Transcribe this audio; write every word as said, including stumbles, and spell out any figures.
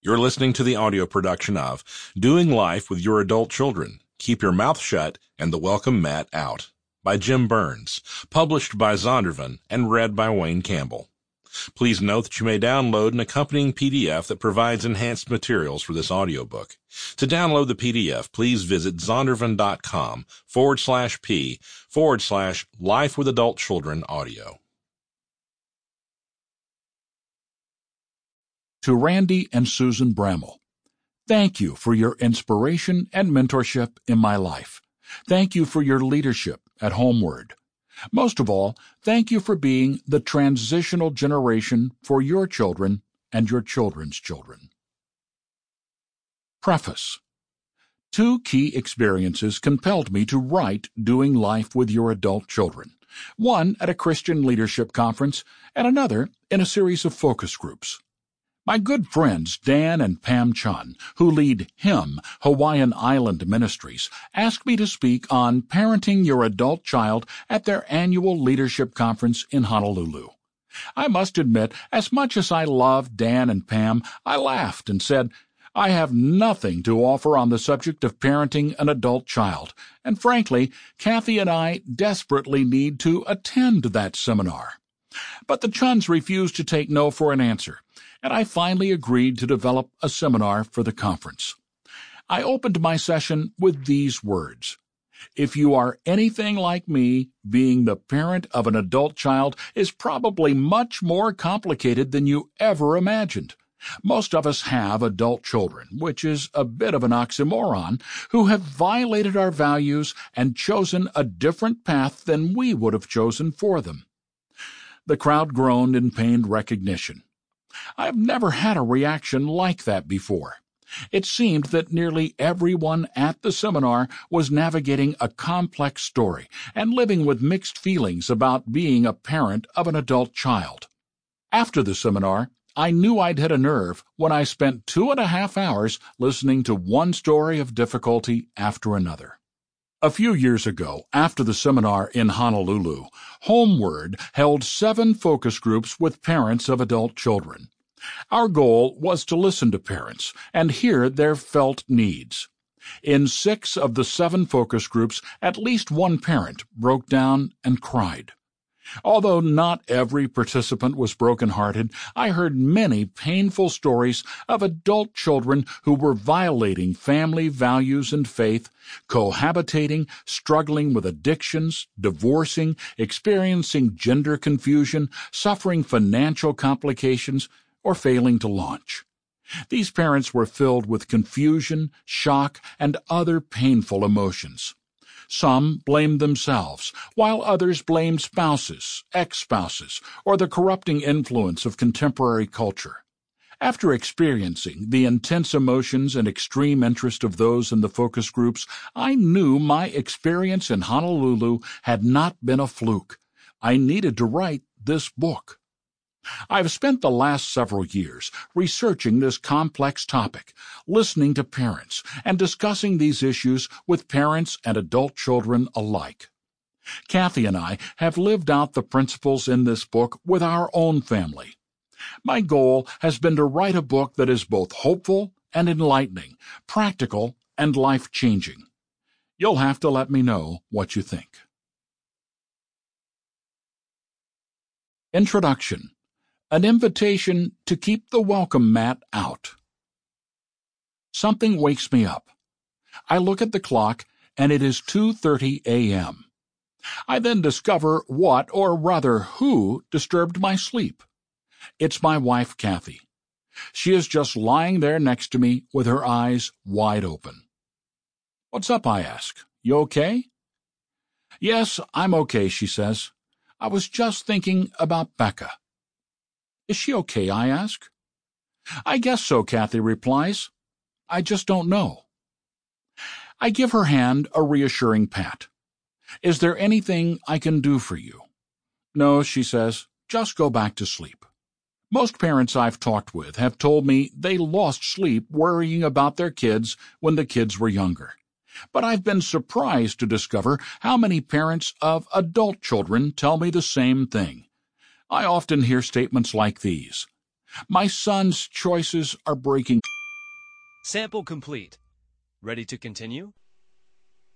You're listening to the audio production of Doing Life with Your Adult Children, Keep Your Mouth Shut and the Welcome Mat Out by Jim Burns, published by Zondervan and read by Wayne Campbell. Please note that you may download an accompanying P D F that provides enhanced materials for this audiobook. To download the P D F, please visit zondervan.com forward slash P forward slash Life with Adult Children audio. To Randy and Susan Bramall, thank you for your inspiration and mentorship in my life. Thank you for your leadership at Homeward. Most of all, thank you for being the transitional generation for your children and your children's children. Preface. Two key experiences compelled me to write Doing Life with Your Adult Children, one at a Christian leadership conference and another in a series of focus groups. My good friends Dan and Pam Chun, who lead HIM, Hawaiian Island Ministries, asked me to speak on parenting your adult child at their annual leadership conference in Honolulu. I must admit, as much as I love Dan and Pam, I laughed and said, I have nothing to offer on the subject of parenting an adult child, and frankly, Kathy and I desperately need to attend that seminar. But the Chuns refused to take no for an answer, and I finally agreed to develop a seminar for the conference. I opened my session with these words. If you are anything like me, being the parent of an adult child is probably much more complicated than you ever imagined. Most of us have adult children, which is a bit of an oxymoron, who have violated our values and chosen a different path than we would have chosen for them. The crowd groaned in pained recognition. I've never had a reaction like that before. It seemed that nearly everyone at the seminar was navigating a complex story and living with mixed feelings about being a parent of an adult child. After the seminar, I knew I'd hit a nerve when I spent two and a half hours listening to one story of difficulty after another. A few years ago, after the seminar in Honolulu, Homeward held seven focus groups with parents of adult children. Our goal was to listen to parents and hear their felt needs. In six of the seven focus groups, at least one parent broke down and cried. Although not every participant was broken-hearted, I heard many painful stories of adult children who were violating family values and faith, cohabitating, struggling with addictions, divorcing, experiencing gender confusion, suffering financial complications, or failing to launch. These parents were filled with confusion, shock, and other painful emotions. Some blamed themselves, while others blamed spouses, ex-spouses, or the corrupting influence of contemporary culture. After experiencing the intense emotions and extreme interest of those in the focus groups, I knew my experience in Honolulu had not been a fluke. I needed to write this book. I've spent the last several years researching this complex topic, listening to parents, and discussing these issues with parents and adult children alike. Kathy and I have lived out the principles in this book with our own family. My goal has been to write a book that is both hopeful and enlightening, practical and life-changing. You'll have to let me know what you think. Introduction. An invitation to keep the welcome mat out. Something wakes me up. I look at the clock, and it is two thirty a.m. I then discover what, or rather who, disturbed my sleep. It's my wife, Kathy. She is just lying there next to me with her eyes wide open. What's up, I ask. You okay? Yes, I'm okay, she says. I was just thinking about Becca. Is she okay, I ask. I guess so, Kathy replies. I just don't know. I give her hand a reassuring pat. Is there anything I can do for you? No, she says, just go back to sleep. Most parents I've talked with have told me they lost sleep worrying about their kids when the kids were younger. But I've been surprised to discover how many parents of adult children tell me the same thing. I often hear statements like these. My son's choices are breaking Sample complete. Ready to continue?